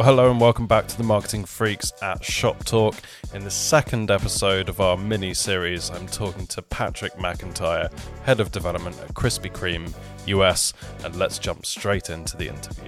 Well, hello and welcome back to the Marketing Freaks at Shop Talk. In the second episode of our mini-series, I'm talking to Patrick McIntyre, Head of Development at Krispy Kreme US, and let's jump straight into the interview.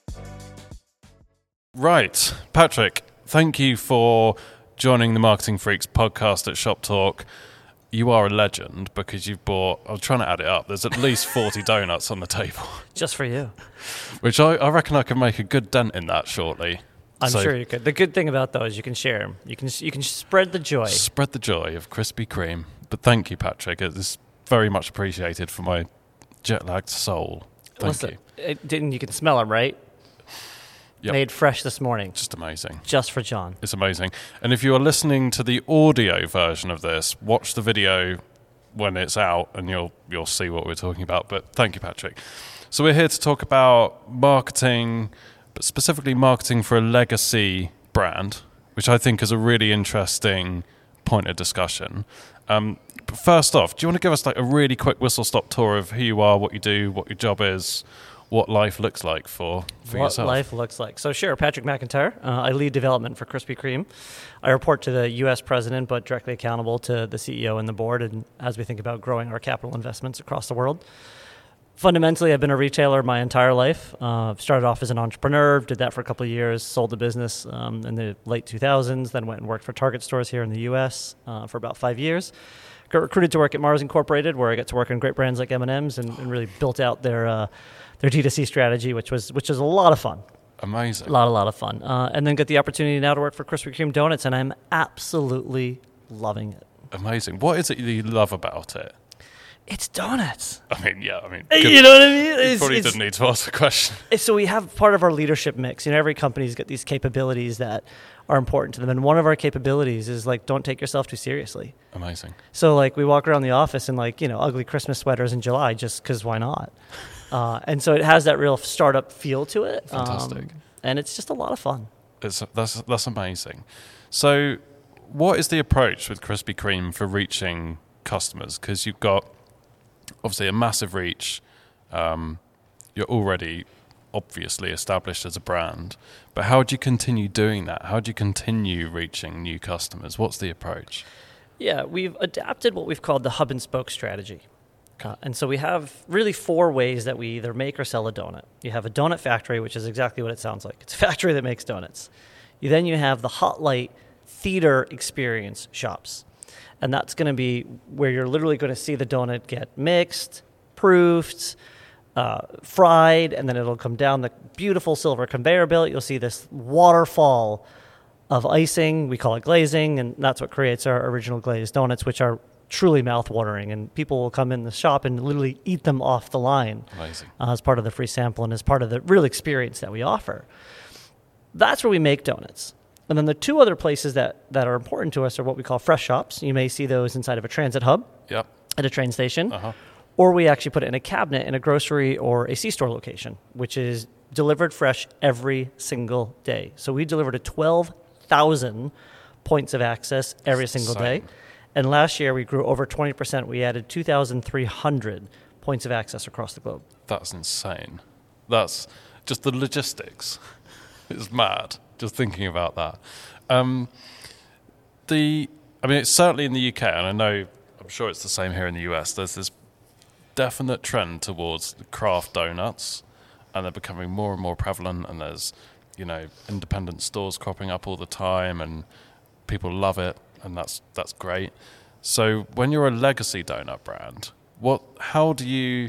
Right, Patrick, thank you for joining the Marketing Freaks podcast at Shop Talk. You are a legend because you've bought, I'm trying to add it up, there's at least 40 donuts on the table. Just for you. Which I reckon I can make a good dent in that shortly. I'm sure you could. The good thing about those, you can share them. You can spread the joy. Spread the joy of Krispy Kreme. But thank you, Patrick. It's very much appreciated for my jet-lagged soul. Thank you. You can smell them, right? Yep. Made fresh this morning. Just amazing. Just for John. It's amazing. And if you are listening to the audio version of this, watch the video when it's out and you'll see what we're talking about. But thank you, Patrick. So we're here to talk about marketing, but specifically marketing for a legacy brand, which I think is a really interesting point of discussion. But first off, do you want to give us like a really quick whistle-stop tour of who you are, what you do, what your job is, what life looks like for yourself? What life looks like. So sure, Patrick McIntyre. I lead development for Krispy Kreme. I report to the U.S. president, but directly accountable to the CEO and the board, and as we think about growing our capital investments across the world. Fundamentally, I've been a retailer my entire life. Started off as an entrepreneur, did that for a couple of years, sold the business in the late 2000s, then went and worked for Target stores here in the U.S. For about 5 years. Got recruited to work at Mars Incorporated, where I got to work on great brands like M&M's and really built out their D2C strategy, which is a lot of fun. Amazing. A lot of fun. And then get the opportunity now to work for Krispy Kreme Donuts, and I'm absolutely loving it. Amazing. What is it that you love about it? It's donuts. You know what I mean? You probably didn't need to ask the question. So we have part of our leadership mix. Every company's got these capabilities that are important to them. And one of our capabilities is don't take yourself too seriously. Amazing. So we walk around the office in ugly Christmas sweaters in July just because why not? And so it has that real startup feel to it. Fantastic. And it's just a lot of fun. That's amazing. So what is the approach with Krispy Kreme for reaching customers? Because you've got obviously a massive reach. You're already obviously established as a brand, but how do you continue doing that? How do you continue reaching new customers? What's the approach? Yeah, we've adapted what we've called the hub and spoke strategy. And so we have really 4 ways that we either make or sell a donut. You have a donut factory, which is exactly what it sounds like. It's a factory that makes donuts. Then you have the Hot Light theater experience shops. And that's going to be where you're literally going to see the donut get mixed, proofed, fried, and then it'll come down the beautiful silver conveyor belt. You'll see this waterfall of icing. We call it glazing, and that's what creates our original glazed donuts, which are truly mouth-watering. And people will come in the shop and literally eat them off the line. Amazing. As part of the free sample and as part of the real experience that we offer. That's where we make donuts. And then the 2 other places that are important to us are what we call fresh shops. You may see those inside of a transit hub at a train station. Or we actually put it in a cabinet in a grocery or a C-store location, which is delivered fresh every single day. So we deliver to 12,000 points of access every single day. And last year we grew over 20%. We added 2,300 points of access across the globe. That's insane. That's just the logistics. It's mad. Just thinking about that. It's certainly in the UK, and I'm sure it's the same here in the US, there's this definite trend towards craft donuts, and they're becoming more and more prevalent, and there's, independent stores cropping up all the time, and people love it, and that's great. So when you're a legacy donut brand, how do you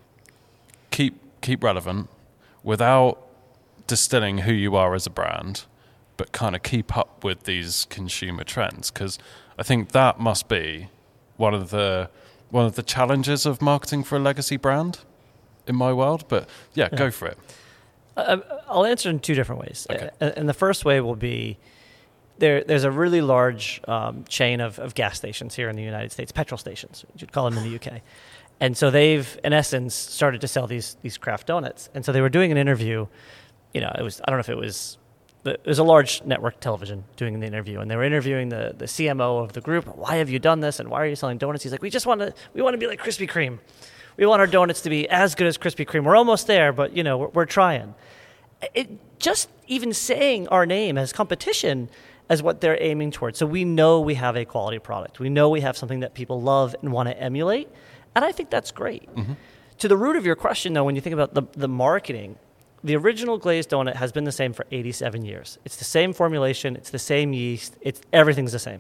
keep relevant without distilling who you are as a brand, but kind of keep up with these consumer trends? Because I think that must be one of the challenges of marketing for a legacy brand in my world. But yeah. Go for it. I'll answer in 2 different ways. Okay. And the first way will be there's a really large chain of gas stations here in the United States, petrol stations, you'd call them in the UK. And so they've, in essence, started to sell these craft donuts. And so they were doing an interview. It was a large network television doing the interview, and they were interviewing the CMO of the group. Why have you done this, and why are you selling donuts? He's like, we want to be like Krispy Kreme. We want our donuts to be as good as Krispy Kreme. We're almost there, but we're trying. just even saying our name as competition as what they're aiming towards. So we know we have a quality product. We know we have something that people love and want to emulate. And I think that's great. To the root of your question, though, when you think about the marketing, the original glazed donut has been the same for 87 years. It's the same formulation. It's the same yeast. Everything's the same.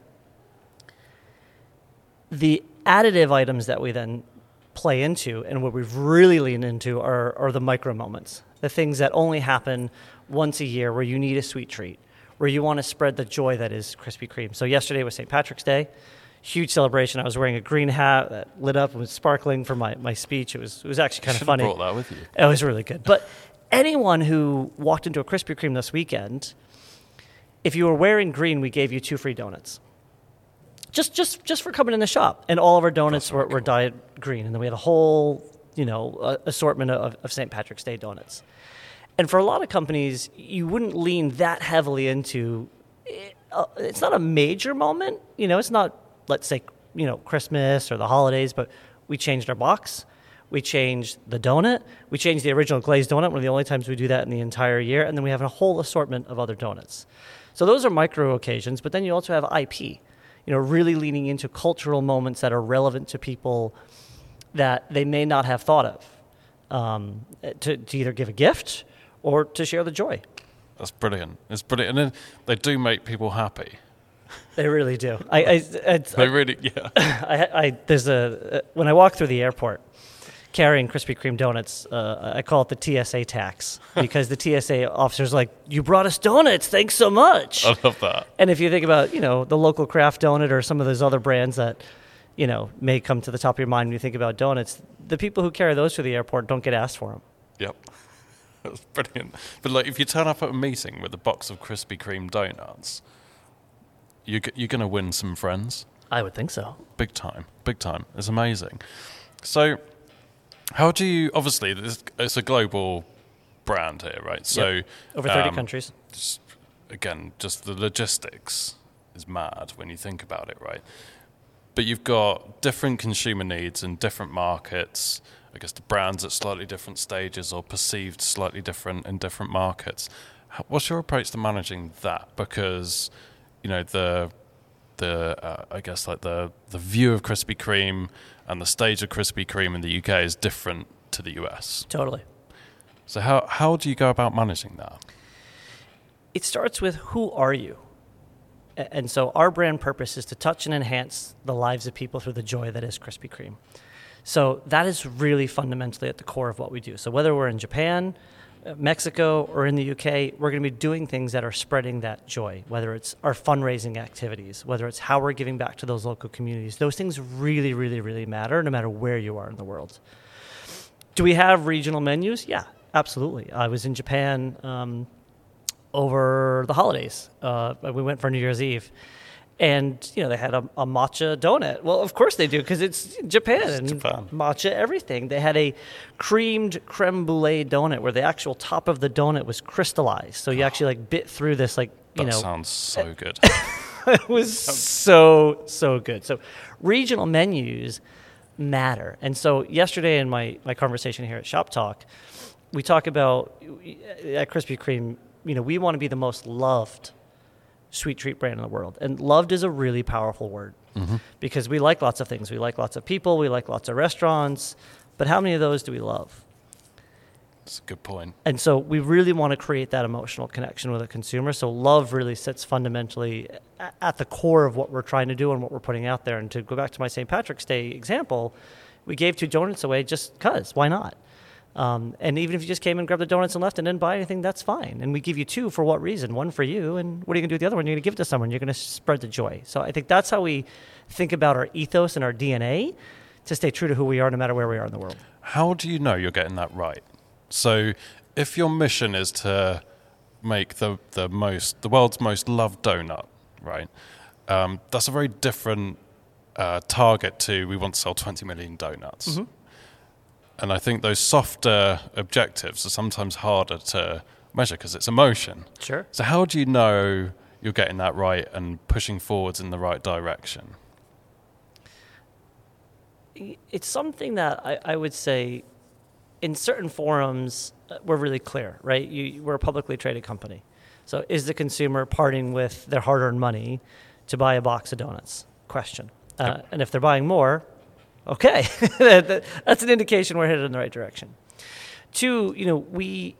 The additive items that we then play into and what we've really leaned into are the micro moments, the things that only happen once a year where you need a sweet treat, where you want to spread the joy that is Krispy Kreme. So yesterday was St. Patrick's Day, huge celebration. I was wearing a green hat that lit up and was sparkling for my speech. It was actually kind of funny. You should have brought that with you. It was really good. But anyone who walked into a Krispy Kreme this weekend, if you were wearing green, we gave you 2 free donuts. Just for coming in the shop. And all of our donuts were dyed green. And then we had a whole, assortment of St. Patrick's Day donuts. And for a lot of companies, you wouldn't lean that heavily into, it's not a major moment. It's not, let's say, Christmas or the holidays, but we changed our box. We changed the donut. We changed the original glazed donut, one of the only times we do that in the entire year. And then we have a whole assortment of other donuts. So those are micro occasions, but then you also have IP. Really leaning into cultural moments that are relevant to people that they may not have thought of, to either give a gift or to share the joy. That's brilliant. It's brilliant. And then they do make people happy. They really do. They really, yeah. When I walk through the airport carrying Krispy Kreme donuts, I call it the TSA tax because the TSA officer's like, "You brought us donuts, thanks so much." I love that. And if you think about, the local craft donut or some of those other brands that, may come to the top of your mind when you think about donuts, the people who carry those through the airport don't get asked for them. Yep. That's brilliant. But if you turn up at a meeting with a box of Krispy Kreme donuts, you're going to win some friends. I would think so. Big time. It's amazing. So how do you, obviously, it's a global brand here, right? So yep. Over 30 countries. Just the logistics is mad when you think about it, right? But you've got different consumer needs in different markets. I guess the brands at slightly different stages or perceived slightly different in different markets. What's your approach to managing that? Because, I guess like the view of Krispy Kreme and the stage of Krispy Kreme in the UK is different to the US. Totally. So how do you go about managing that? It starts with who are you? And so our brand purpose is to touch and enhance the lives of people through the joy that is Krispy Kreme. So that is really fundamentally at the core of what we do. So whether we're in Japan, Mexico, or in the UK, we're going to be doing things that are spreading that joy, whether it's our fundraising activities, whether it's how we're giving back to those local communities. Those things really, really, really matter no matter where you are in the world. Do we have regional menus? Yeah, absolutely. I was in Japan over the holidays. We went for New Year's Eve. And, they had a matcha donut. Well, of course they do, because it's Japan. And matcha everything. They had a creamed creme brulee donut where the actual top of the donut was crystallized. So you actually, bit through this, that sounds so good. It was so good. So regional menus matter. And so yesterday in my conversation here at Shop Talk, we talk about, at Krispy Kreme, we want to be the most loved sweet treat brand in the world. And loved is a really powerful word because we like lots of things. We like lots of people. We like lots of restaurants. But how many of those do we love? That's a good point. And so we really want to create that emotional connection with a consumer. So love really sits fundamentally at the core of what we're trying to do and what we're putting out there. And to go back to my St. Patrick's Day example, we gave 2 donuts away just because. Why not? And even if you just came and grabbed the donuts and left and didn't buy anything, that's fine. And we give you 2 for what reason? 1 for you, and what are you going to do with the other one? You're going to give it to someone. You're going to spread the joy. So I think that's how we think about our ethos and our DNA to stay true to who we are no matter where we are in the world. How do you know you're getting that right? So if your mission is to make the world's most loved donut, right, that's a very different target to we want to sell 20 million donuts. Mm-hmm. And I think those softer objectives are sometimes harder to measure because it's emotion. Sure. So how do you know you're getting that right and pushing forwards in the right direction? It's something that I would say in certain forums, we're really clear, right? We're a publicly traded company. So is the consumer parting with their hard-earned money to buy a box of donuts? Question. And if they're buying more, okay, that's an indication we're headed in the right direction. Two, we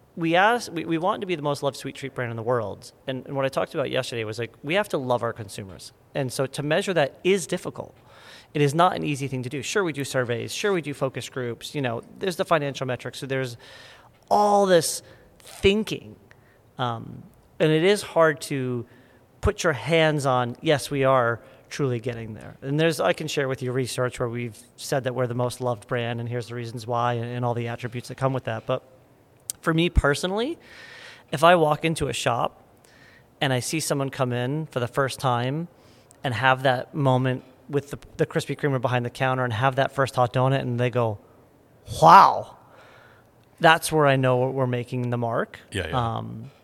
want to be the most loved sweet treat brand in the world. And what I talked about yesterday was like, we have to love our consumers. And so to measure that is difficult. It is not an easy thing to do. Sure, we do surveys. Sure, we do focus groups. There's the financial metrics. So there's all this thinking. And it is hard to put your hands on, yes, we are truly getting there. And I can share with you research where we've said that we're the most loved brand, and here's the reasons why, and all the attributes that come with that. But for me personally, if I walk into a shop and I see someone come in for the first time and have that moment with the Krispy Kremer behind the counter and have that first hot donut and they go, wow, that's where I know we're making the mark. Yeah.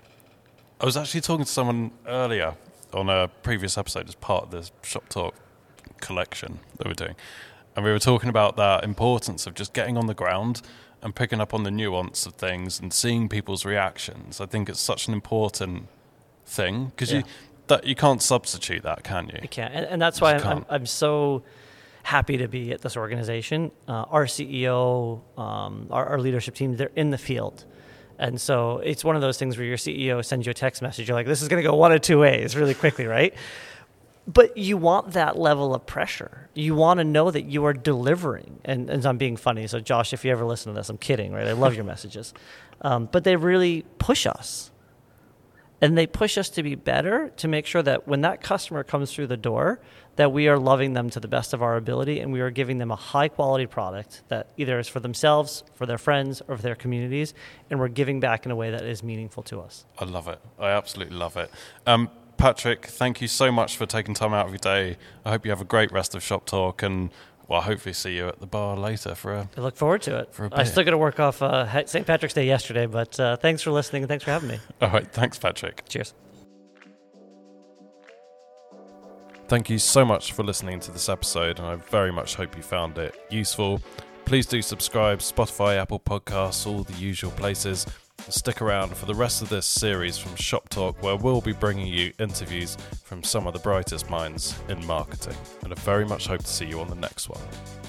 I was actually talking to someone earlier on a previous episode as part of this Shop Talk collection that we're doing. And we were talking about that importance of just getting on the ground and picking up on the nuance of things and seeing people's reactions. I think it's such an important thing because you can't substitute that, can you? You can't. And that's why I'm so happy to be at this organization. Our CEO, our leadership team, they're in the field. And so it's one of those things where your CEO sends you a text message. You're like, this is going to go one of two ways really quickly, right? But you want that level of pressure. You want to know that you are delivering. And I'm being funny. So Josh, if you ever listen to this, I'm kidding, right? I love your messages. But they really push us. And they push us to be better, to make sure that when that customer comes through the door, that we are loving them to the best of our ability and we are giving them a high-quality product that either is for themselves, for their friends, or for their communities, and we're giving back in a way that is meaningful to us. I love it. I absolutely love it. Patrick, thank you so much for taking time out of your day. I hope you have a great rest of Shop Talk and well, hopefully see you at the bar later I look forward to it. I still got to work off St. Patrick's Day yesterday, but thanks for listening and thanks for having me. All right. Thanks, Patrick. Cheers. Thank you so much for listening to this episode, and I very much hope you found it useful. Please do subscribe, Spotify, Apple Podcasts, all the usual places. Stick around for the rest of this series from Shop Talk, where we'll be bringing you interviews from some of the brightest minds in marketing. And I very much hope to see you on the next one.